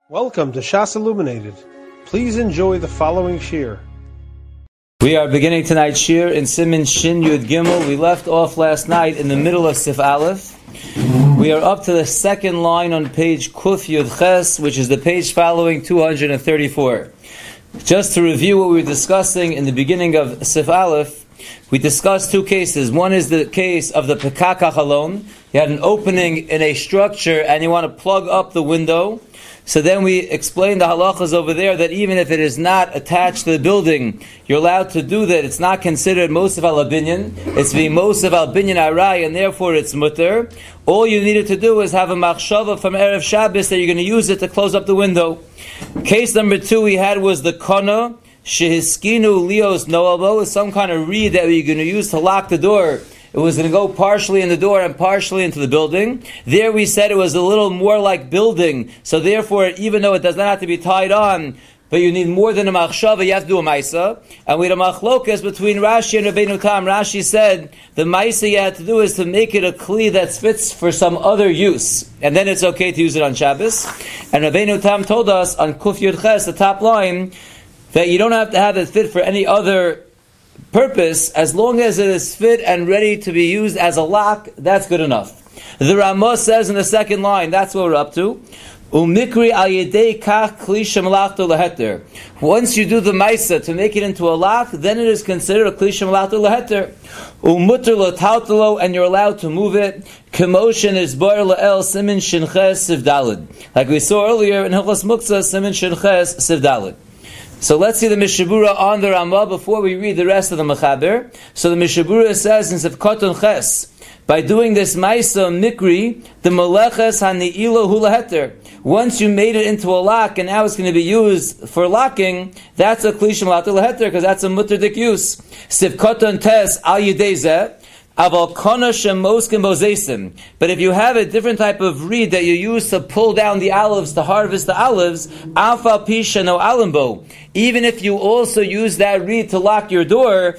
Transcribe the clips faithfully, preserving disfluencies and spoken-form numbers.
Welcome to Shas Illuminated. Please enjoy the following shir. We are beginning tonight's shir in Siman Shin Yud Gimel. We left off last night in the middle of Sif Aleph. We are up to the second line on page Kuf Yud Ches, which is the page following two hundred thirty-four. Just to review what we were discussing in the beginning of Sif Aleph, we discussed two cases. One is the case of the Pekak HaChalon. You had an opening in a structure and you want to plug up the window. So then we explained the halachas over there that even if it is not attached to the building, you're allowed to do that. It's not considered Mosef al Binyan. It's being Mosef al Binyan Aray, and therefore it's mutter. All you needed to do is have a machshava from Erev Shabbos that you're going to use it to close up the window. Case number two we had was the Kana, Shehiskinu Leos Noabo, is some kind of reed that you're going to use to lock the door. It was going to go partially in the door and partially into the building. There we said it was a little more like building, so therefore, even though it does not have to be tied on, but you need more than a machshava, you have to do a maisa. And we had a machlokas between Rashi and Rabbeinu Tam. Rashi said the maisa you had to do is to make it a kli that fits for some other use, and then it's okay to use it on Shabbos. And Rabbeinu Tam told us on Kuf Yud Ches, the top line, that you don't have to have it fit for any other purpose, as long as it is fit and ready to be used as a lock, that's good enough. The Ramah says in the second line, that's what we're up to. Umikri al yedei kach kli shemalachto leheter. Once you do the maisa to make it into a lock, then it is considered a kli shemalachto leheter. Umutter letaltalo, and you're allowed to move it. Commotion is bar leel simin shinches sivdalid. Like we saw earlier in Hilchos Muktzah, simin shinches sivdalid. So let's see the Mishabura on the Ramah before we read the rest of the Mechaber. So the Mishabura says in Sefkaton Ches, by doing this Maisa Mikri, the Meleches HaNe'ilo Hu Leheter. Once you made it into a lock and now it's going to be used for locking, that's a Kli Shemalachto Leheter, because that's a Mutter use. Sefkaton Tes Al Yedei Zeh. But if you have a different type of reed that you use to pull down the olives, to harvest the olives, even if you also use that reed to lock your door,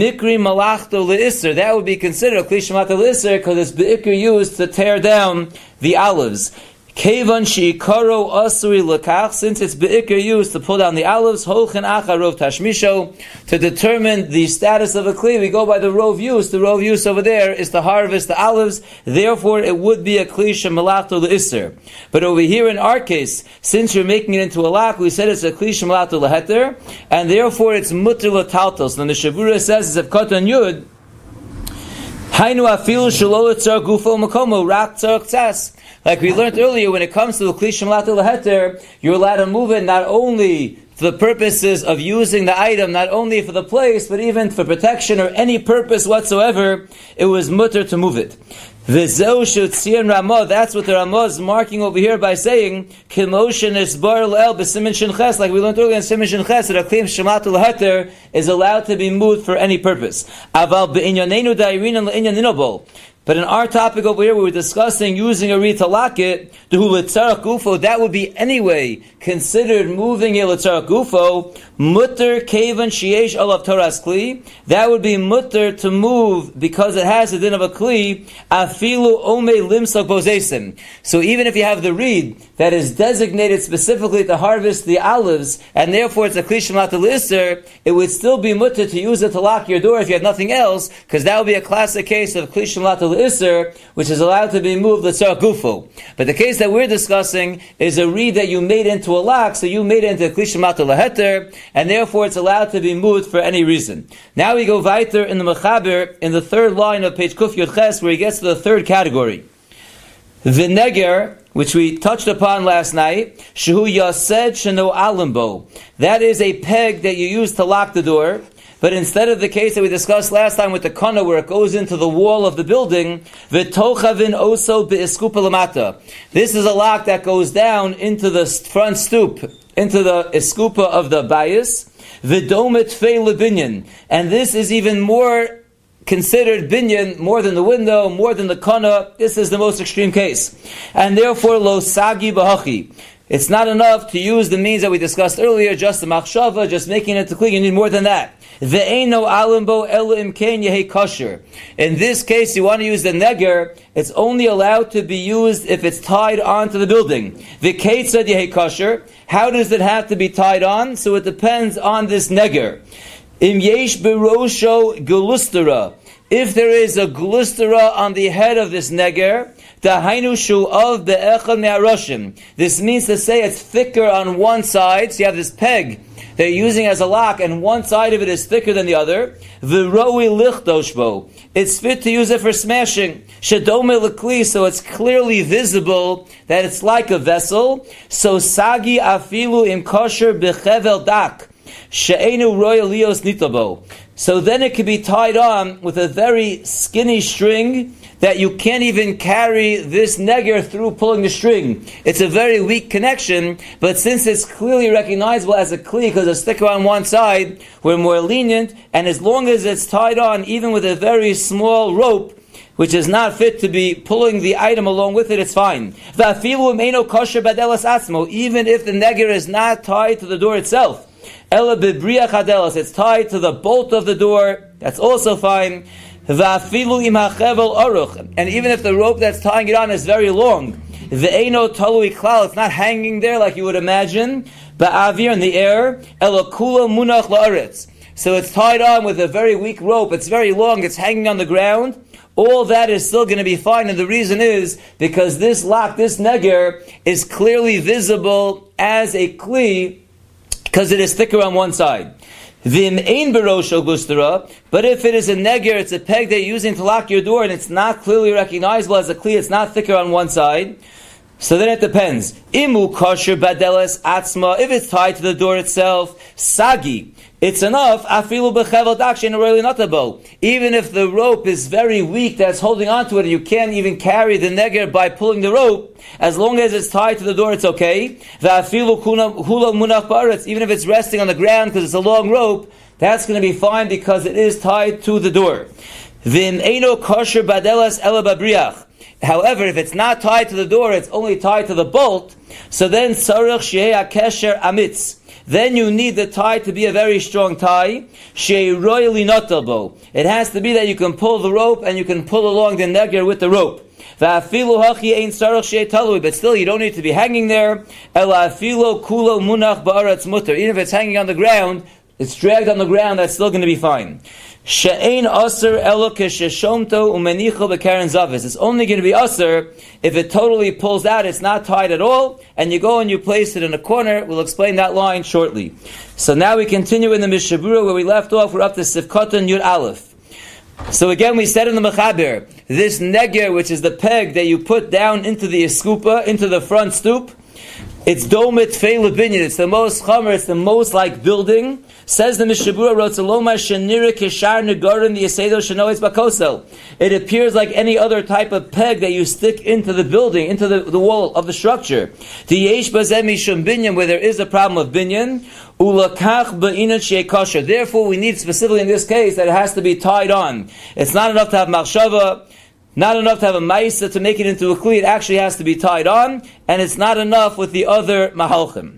that would be considered a kli shemalachto le'isr, because it's be'ikr used to tear down the olives. Kevan sheikaro asuri lekach, since it's be'ikr used to pull down the olives, holchen acharov tashmisho, to determine the status of a kli, we go by the rov use. The rov use over there is to harvest the olives, therefore it would be a kli shemalachto le'isr. But over here in our case, since you're making it into a lock, we said it's a kli shemalachto leheter, and therefore it's mutter letaltos. And the Shavura says, it's a koton yud, hainu afilu shelo letzar gufo makomo rak tzarach tzas. Like we learned earlier, when it comes to the kli shemalachto leheter, you're allowed to move it not only for the purposes of using the item, not only for the place, but even for protection or any purpose whatsoever, it was mutter to move it. V'zeu shutzion Ramah, that's what the Ramah is marking over here by saying, K'motion is bar l'el b'simin shinches, like we learned earlier in simin shinches, that a kli shemalachto leheter is allowed to be moved for any purpose. Aval be'inyanenu da'irin le'inyan ninobol. But in our topic over here, we were discussing using a reed to lock it, that would be anyway considered moving a letzarach gufo, mutter kevan sheyesh alav toras kli, that would be mutter to move because it has the din of a kli, afilu ome limsak bozesim. So even if you have the reed that is designated specifically to harvest the olives, and therefore it's a kli shemalachto le'isr, it would still be mutter to use it to lock your door if you have nothing else, because that would be a classic case of kli shemalachto le'isr, which is allowed to be moved letzarach gufo. But the case that we're discussing is a reed that you made into a lock, so you made it into a kli shemalachto leheter, and therefore it's allowed to be moved for any reason. Now we go weiter in the Mechaber, in the third line of page Kuf Yud Ches, where he gets to the third category. Vinegar, which we touched upon last night, shehu yased sheno alimbo. That is a peg that you use to lock the door. But instead of the case that we discussed last time with the kana, where it goes into the wall of the building, v'tochavin oso be'eskupa lamata. This is a lock that goes down into the front stoop, into the eskupa of the bayis, v'domet fei lebinyan. And this is even more considered binyan, more than the window, more than the kana. This is the most extreme case. And therefore, lo sagi b'hachi. It's not enough to use the means that we discussed earlier, just the machshava, just making it to kli. You need more than that. Ve'eino alimbo ela imkein yehi kosher. In this case, you want to use the neger. It's only allowed to be used if it's tied onto the building. V'keitzad yehi kosher. How does it have to be tied on? So it depends on this neger. Im yesh berosho glustera. If there is a glustera on the head of this neger, dahainu shu of be'echad me'aroshim. This means to say it's thicker on one side. So you have this peg that you're using as a lock, and one side of it is thicker than the other. V'roi lichdoshbo. It's fit to use it for smashing. Shedome l'kli, so it's clearly visible that it's like a vessel. So sagi afilu im kosher b'chevel dak. She'enu roya lios nitabo. So then it can be tied on with a very skinny string that you can't even carry this neger through pulling the string. It's a very weak connection, but since it's clearly recognizable as a kli because it's thicker on one side, we're more lenient, and as long as it's tied on, even with a very small rope, which is not fit to be pulling the item along with it, it's fine. Even if the neger is not tied to the door itself, it's tied to the bolt of the door, that's also fine. And even if the rope that's tying it on is very long, it's not hanging there like you would imagine, ba'avir, in the air, so it's tied on with a very weak rope, it's very long, it's hanging on the ground. All that is still going to be fine, and the reason is because this lock, this neger, is clearly visible as a kli because it is thicker on one side. Vim ein berosho glustera, but if it is a neger, it's a peg that you're using to lock your door, and it's not clearly recognizable as a kli, it's not thicker on one side, so then it depends. Imu kosher badelas atzma, if it's tied to the door itself, sagi, it's enough, afilu bechevel dak she'eino roya linatabo. Even if the rope is very weak that's holding onto it, and you can't even carry the neger by pulling the rope, as long as it's tied to the door, it's okay. Va'afilu hula munach ba'aretz, even if it's resting on the ground because it's a long rope, that's going to be fine because it is tied to the door. Vim eino kosher badelas ela babriach. However, if it's not tied to the door, it's only tied to the bolt, so then tzarich shehei hakesher amitz. Then you need the tie to be a very strong tie. It has to be that you can pull the rope and you can pull along the neger with the rope. But still, you don't need to be hanging there. Even if it's hanging on the ground, it's dragged on the ground, that's still going to be fine. It's only going to be aser if it totally pulls out, it's not tied at all, and you go and you place it in a corner. We'll explain that line shortly. So now we continue in the Mishnah Berurah where we left off. We're up to Sivkotan Yud Aleph. So again, we said in the Mechaber, this neger, which is the peg that you put down into the eskupa, into the front stoop, it's domit fei lebinyan. It's the most chamer. It's the most like building. Says the Mishnah Berurah, Rotzaloma shenira kishar negarin the yasedo shenois bakosel. It appears like any other type of peg that you stick into the building, into the, the wall of the structure. The yesh bazeh mishum binyan, where there is a problem of binyan. Ulakach ba'inat shei kosher. Therefore, we need specifically in this case that it has to be tied on. It's not enough to have machshava. Not enough to have a ma'isa to make it into a kli. It actually has to be tied on, and it's not enough with the other mahalchim.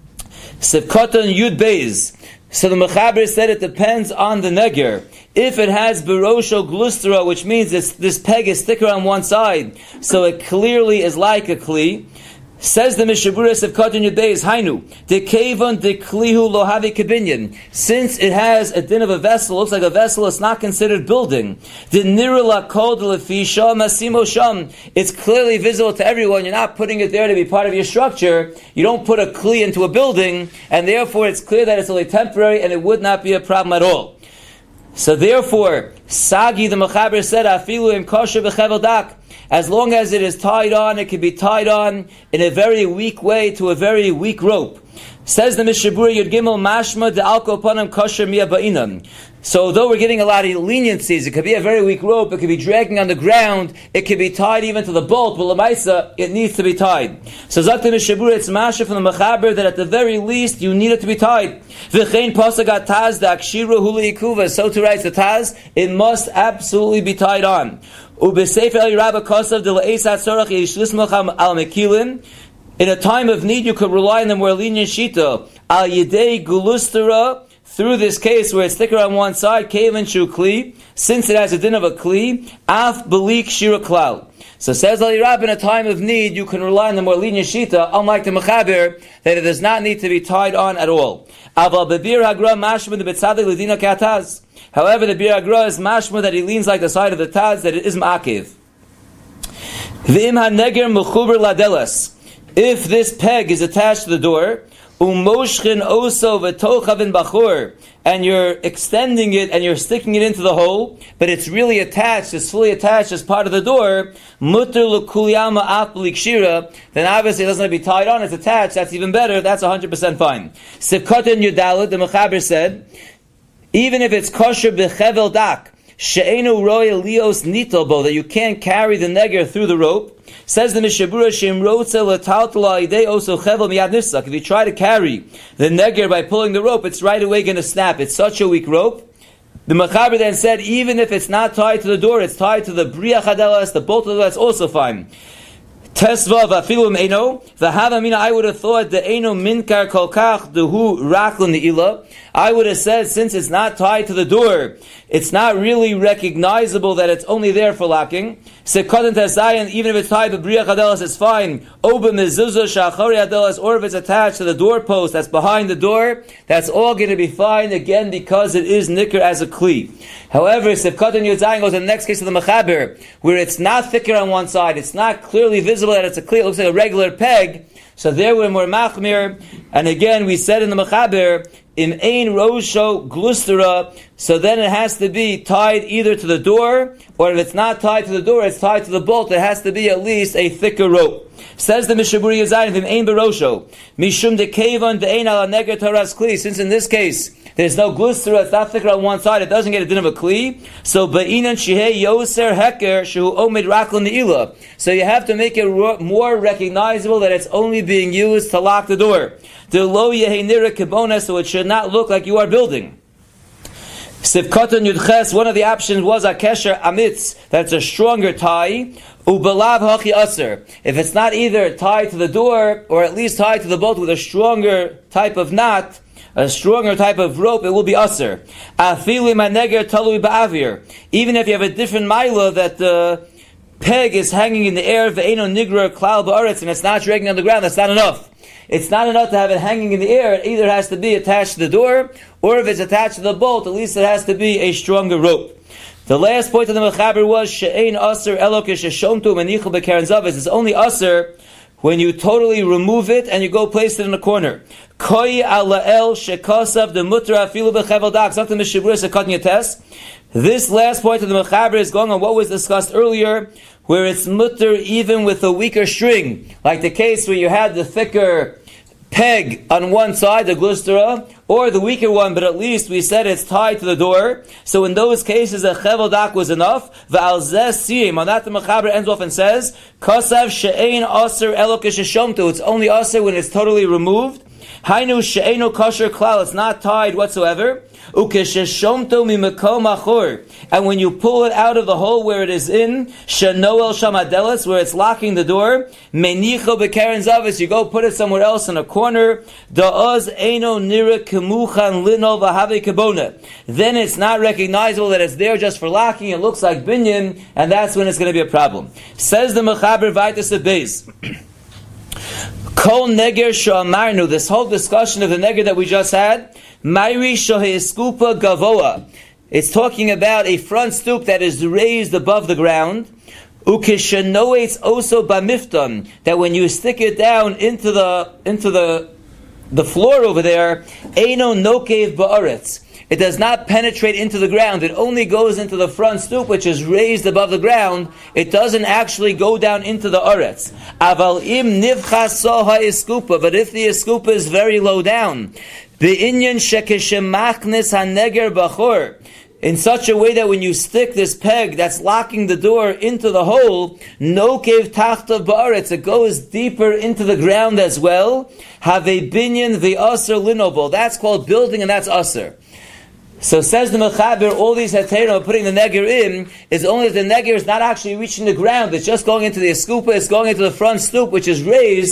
Sivkotan Yud Beis. So the Mechaber said it depends on the neger. If it has berosho glustera, which means this, this peg is thicker on one side, so it clearly is like a kli. Says the Mishnah Berurah of Kotan Yud Beis, Hainu, de kevon de klihu lo havi kebinyan. Since it has a din of a vessel, looks like a vessel, it's not considered building. De nira la kol de lefi sham asimo sham. It's clearly visible to everyone. You're not putting it there to be part of your structure. You don't put a kli into a building, and therefore it's clear that it's only temporary, and it would not be a problem at all. So therefore, Sagi the Mechaber said, Afilu im kosher b'chevel dak. As long as it is tied on, it can be tied on in a very weak way to a very weak rope. Says the Mishnah Berurah Yud Gimel Mashma de Alko Panam Kosher Mia Ba'inam. So although we're getting a lot of leniencies, it could be a very weak rope, it could be dragging on the ground, it could be tied even to the bolt, but Lamaisa, it needs to be tied. So Zak the Mishnah Berurah, it's Masha from the Mechaber that at the very least you need it to be tied. V'chein Pasagat Taz da Akshiru Huli Ikuva. So to write the Taz, it must absolutely be tied on. Ubesefer El Yerabah Kosav de La'esat Sorach Yishlismacham Al Mekilin. In a time of need, you could rely on the more lenient shita. Al yidei gulustera, through this case where it's thicker on one side, kevan shu kli, since it has a din of a kli, af belik shira klal. So says Ali Rab, in a time of need, you can rely on the more lenient shita, unlike the mechaber, that it does not need to be tied on at all. Aval bebir hagra mashma the betzadik ledina kataz. However, the bir hagra is mashma that he leans like the side of the taz, that it is ma'akiv. V'im haneger mechuber ladelas. If this peg is attached to the door, umoshchin oso v'tochavin bachur, and you're extending it and you're sticking it into the hole, but it's really attached, it's fully attached as part of the door, mutter l'kuliyama af b'likshira, then obviously it doesn't have to be tied on, it's attached, that's even better, that's one hundred percent fine. Sivkatan Yudalad, the Mechaber said, even if it's kosher b'chevel dak, she'enu roya lios nitobo, that you can't carry the neger through the rope, says the Mishabura, Shem Rotza Lataltala Idei Oso Chevel Miyad Nifsak. If you try to carry the neger by pulling the rope, it's right away going to snap. It's such a weak rope. The Mechaber then said, even if it's not tied to the door, it's tied to the Bria Chadelas, the bolt of the, that's also fine. Tesva v'afilum eno v'havamina. I would have thought the eno minkar kolkach dehu raklin ne'ilah. I would have said, since it's not tied to the door, it's not really recognizable that it's only there for locking. Sekadent hazayin, even if it's tied to bria chadelas, it's fine. Oba mezuzah shachari hadelas, or if it's attached to the doorpost that's behind the door, that's all going to be fine again because it is nicker as a kli. However, Sefkatan Yudzayin goes to the next case of the Mechaber, where it's not thicker on one side, it's not clearly visible that it's a kli, it looks like a regular peg. So there we're more machmir, and again we said in the Mechaber, im ein rosho glustera, so then it has to be tied either to the door, or if it's not tied to the door, it's tied to the bolt, it has to be at least a thicker rope. Says the Mishaburi Yazayin, im ein berosho, mishum de kevan de ein ala neger taras kli, since in this case, there's no glustera, it's not thicker on one side, it doesn't get a din of a kli, so ba'inan shehei yoser heker shehu omid raklan ne'ilah. So you have to make it ro- more recognizable that it's only being used to lock the door. The lo yehei nira kibona, so it should not look like you are building. Sivkatan Yudches, one of the options was a kesher amitz, that's a stronger tie. Ubalav hachi aser. If it's not either tied to the door, or at least tied to the bolt with a stronger type of knot, a stronger type of rope, it will be aser. Afili maneger talui ba'avir. Even if you have a different mila that the peg is hanging in the air, ve'eno nigra klal ba'aretz, and it's not dragging on the ground, that's not enough. It's not enough to have it hanging in the air. It either has to be attached to the door, or if it's attached to the bolt, at least it has to be a stronger rope. The last point of the Mechaber was she'ein aser elo kesheshomtu menichel bekeren zavis. It's only aser when you totally remove it and you go place it in a corner. Koi alael shekasav the mutra afilu bechevel dak. Something the Mishabura sekatn yates. This last point of the Mechaber is going on what was discussed earlier, where it's mutter even with a weaker string, like the case where you had the thicker peg on one side, the glustera, or the weaker one, but at least we said it's tied to the door. So in those cases, a chevel dak was enough. V'al zeh siyim. On that, the Mechaber ends off and says, Kasav she'ein aser elo kesheshomtu. It's only aser when it's totally removed. Hainu she'eino kosher klal. It's not tied whatsoever. Ukesheshomto mimekom achor. And when you pull it out of the hole where it is in, shenoel shamadelas, where it's locking the door, menicho bekeren zavis, you go put it somewhere else in a corner, da'oz eino nira kemuchan lino v'have kebona. Then it's not recognizable that it's there just for locking, it looks like binyan, and that's when it's going to be a problem. Says the Mechaber Vaitas Abeis. Kol neger sho'amarnu, this whole discussion of the neger that we just had, Mairi shoheiskupa gavoa. It's talking about a front stoop that is raised above the ground. Ukeshanoetz oso bamifton, that when you stick it down into the into the the floor over there, eino nokev ba'aretz. It does not penetrate into the ground. It only goes into the front stoop, which is raised above the ground. It doesn't actually go down into the aretz. Aval im nivchas soha iskupa, but if the iskupa is very low down, the inyan shekeshemachnes haneger bachor, in such a way that when you stick this peg that's locking the door into the hole, no kev tachtav ba'aretz, it goes deeper into the ground as well. Have a binyan the aser linobol. That's called building, and that's aser. So says the Mechaber, all these heterim putting the neger in is only if the neger is not actually reaching the ground. It's just going into the eskupa, it's going into the front stoop, which is raised.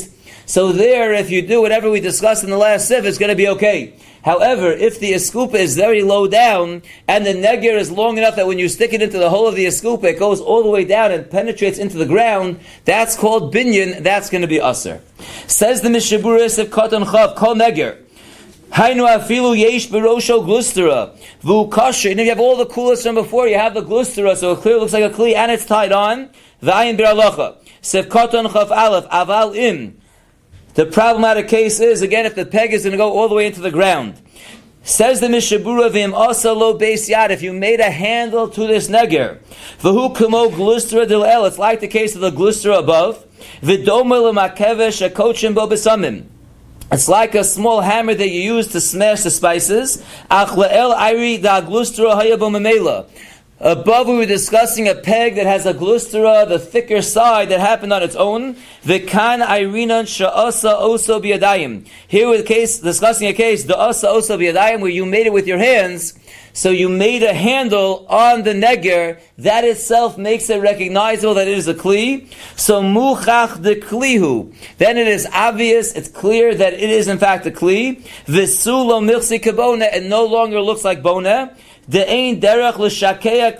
So there, if you do whatever we discussed in the last sif, it's going to be okay. However, if the eskupa is very low down, and the neger is long enough that when you stick it into the hole of the eskupa, it goes all the way down and penetrates into the ground, that's called binyan, that's going to be aser. Says the Mishaburis of Katan Chav, Kol Neger. Hainu afilu yesh berosho glustera vu kasher. And if you have all the coolest from before, you have the glustera, so it clearly looks like a kli, and it's tied on. V'ayin biralacha. Sef Katan Chav Aleph, aval im. The problematic case is, again, if the peg is going to go all the way into the ground. Says the Mishabura Vim Asalo Beis Yad, if you made a handle to this neger, V'hu Kumo Glustra Dil El, it's like the case of the glustra above, V'domel Makevesh Akochim Bo Besamim. It's like a small hammer that you use to smash the spices. Ach Le'el Ayri Da Glustra Hayabo Memela. Above we were discussing a peg that has a glustera, the thicker side that happened on its own. V'kan irinan sha'asa oso biyadayim. Here we're case, discussing a case, the asa oso biyadayim, where you made it with your hands. So you made a handle on the neger. That itself makes it recognizable that it is a kli. So muchach de klihu. Then it is obvious, it's clear that it is in fact a kli. V'sulo milsi kabona, it no longer looks like bona. Again, once you have a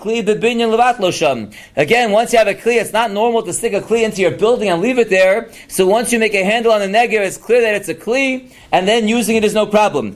kli, it's not normal to stick a kli into your building and leave it there. So once you make a handle on the neger, it's clear that it's a kli, and then using it is no problem.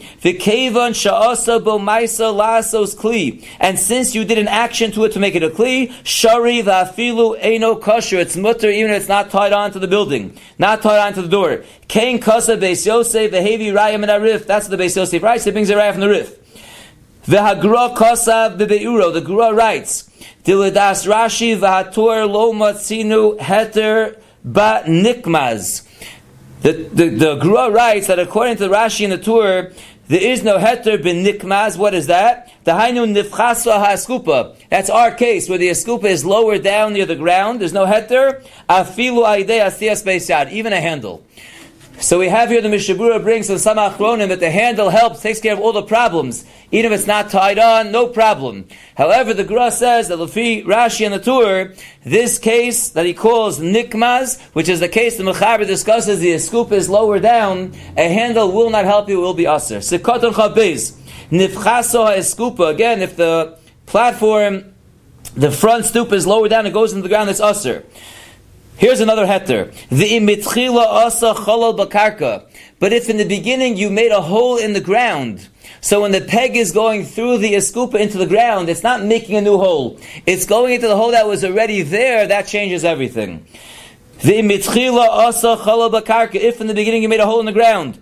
And since you did an action to it to make it a kli, shari v'afilu eino kosher, it's mutter even if it's not tied on to the building, not tied on to the door. Kain kasa beis Yosef v'hevi raya min harif. That's the beis Yosef writes. It brings a raya from the rif. The Hagra Kosav Bebeuro, the Gra writes, Diladas Rashi Vahatur Lo Matzinu Heter Ba Nikmaz. The the, the Gra writes that according to Rashi in the Tur, there is no Heter Ben Nikmaz. What is that? The Hainu Nifchasa HaSkupa. That's our case, where the Eskupa is lower down near the ground. There's no Heter. Afilu Aidei Asiyas Beis Yad, even a handle. So we have here the Mishabura brings some Samach Ronim that the handle helps, takes care of all the problems. Even if it's not tied on, no problem. However, the Gra says that Lefi Rashi and the Tur, this case that he calls Nikmaz, which is the case the Mechaber discusses, the Eskupa is lower down, a handle will not help you, it will be Aser. Sikoton Chabez, Nifchaso HaEskupa, again, if the platform, the front stoop is lower down, it goes into the ground, it's Aser. Here's another heter. But if in the beginning you made a hole in the ground, so when the peg is going through the eskupa into the ground, it's not making a new hole. It's going into the hole that was already there, that changes everything. If in the beginning you made a hole in the ground,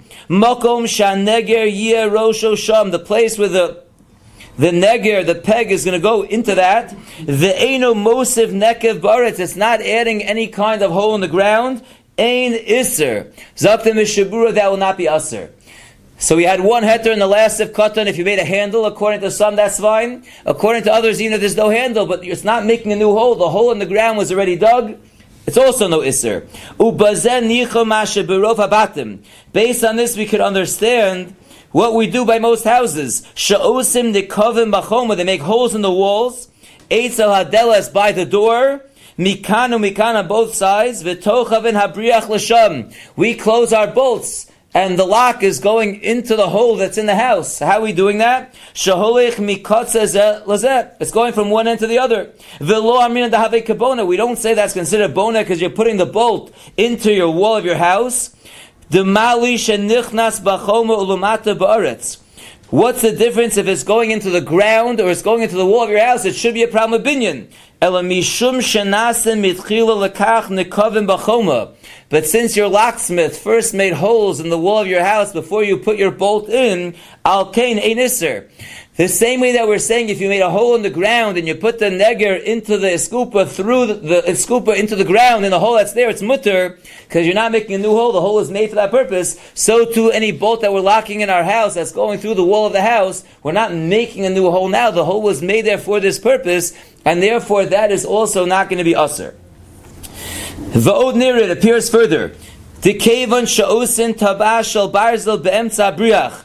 the place where the The neger, the peg, is going to go into that. The eino mosiv nekev baretz. It's not adding any kind of hole in the ground. Ein iser. Zaktim mishabura, that will not be aser. So we had one heter in the last of katan. If you made a handle, according to some, that's fine. According to others, even if there's no handle, but it's not making a new hole. The hole in the ground was already dug. It's also no iser. Ubazen nicha mashe berov habatim. Based on this, we could understand what we do by most houses. Sha'osim nikovim bachoma. They make holes in the walls. Eitzel hadelas by the door. Mikanu mikan on both sides. V'tochavin habriach l'sham. We close our bolts, and the lock is going into the hole that's in the house. How are we doing that? Shaholich mikotze lazeh. It's going from one end to the other. V'lo amrin dahave kabona. We don't say that's considered bona because you're putting the bolt into your wall of your house. The mali shenichnas bachoma ulumata ba'aretz. What's the difference if it's going into the ground or it's going into the wall of your house? It should be a problem of binyan. Ela mishum shenasen mitchila lekach nekavim bachoma. But since your locksmith first made holes in the wall of your house before you put your bolt in, al kain ein iser. The same way that we're saying if you made a hole in the ground and you put the neger into the eskupa through the, the eskupa into the ground in the hole that's there, it's mutter, because you're not making a new hole, the hole is made for that purpose. So too any bolt that we're locking in our house that's going through the wall of the house, we're not making a new hole now, the hole was made there for this purpose, and therefore that is also not going to be usher. Va'od near it appears further. The kevan sha'osin tabash al barzel be'emtza briach.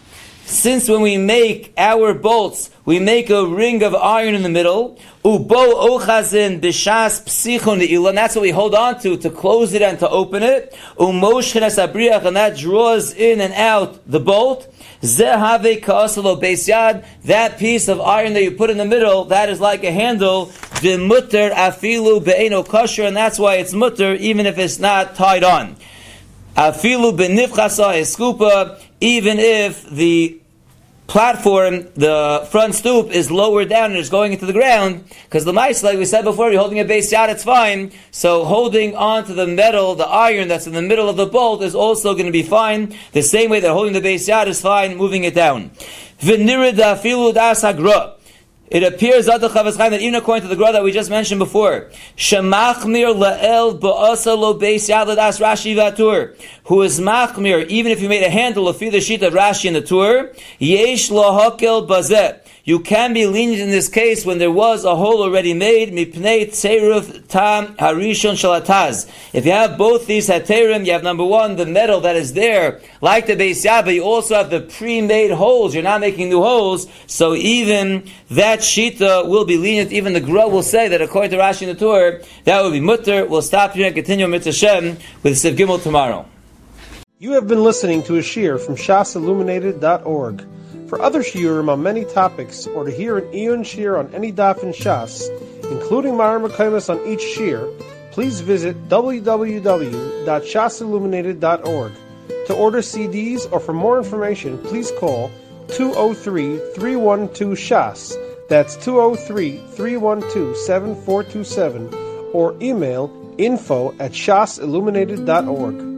since when we make our bolts, we make a ring of iron in the middle, ubo ochazin b'shas psichon ne'ilah, and that's what we hold on to, to close it and to open it, umoshchenas abriach, and that draws in and out the bolt, zehave ka'asalo beis yad, that piece of iron that you put in the middle, that is like a handle, v'mutter afilu be'eno kosher, and that's why it's mutter, even if it's not tied on. Afilu benifchasa eskupa, even if the platform, the front stoop, is lower down and is going into the ground, because the mice, like we said before, you're holding a beis yad, it's fine. So holding on to the metal, the iron that's in the middle of the bolt, is also going to be fine. The same way that holding the beis yad is fine, moving it down. V'nirid afilu das hagra. It appears that even according to the Gra that we just mentioned before, Shemachmir la'el ba'asa lo beis yad l'das Rashi v'atur, who is machmir, even if you made a handle of the sheet of Rashi in the Tur, yesh lahakel bazeh. You can be lenient in this case when there was a hole already made, mipnei tzeiruf tam harishon shalataz. If you have both these haterim, you have number one, the metal that is there, like the beis yad, but you also have the pre-made holes. You're not making new holes, so even that shita will be lenient. Even the Gra will say that according to Rashi in the Tur, that will be mutter. We'll stop here and continue Mitzvah Shem with Siv Gimel tomorrow. You have been listening to a shiur from shas illuminated dot org. For other shiurim on many topics, or to hear an Iyun shiur on any daf in Shas, including Mareh Mekomos on each shiur, please visit w w w dot shas illuminated dot org. To order C Ds or for more information, please call two oh three, three one two, shas. That's two oh three, three one two, seven four two seven, or email info at shas illuminated dot org.